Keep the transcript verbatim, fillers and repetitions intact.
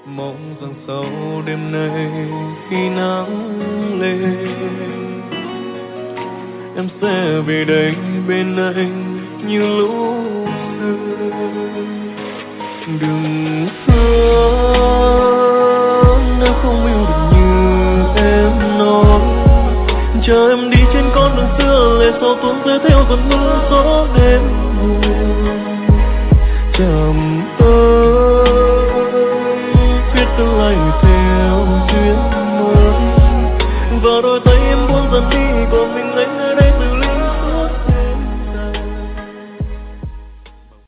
mong rằng sau đêm nay khi nắng lên em sẽ về đây bên anh như lúc xưa. Đừng thương nếu không yêu được như em nói, chờ em đi trên con đường xưa, lệ gió tuôn rơi theo cơn mưa gió đêm buồn. Chạm ơi viết tương lai theo duyên mới, và đôi tay em buông dần đi còn mình anh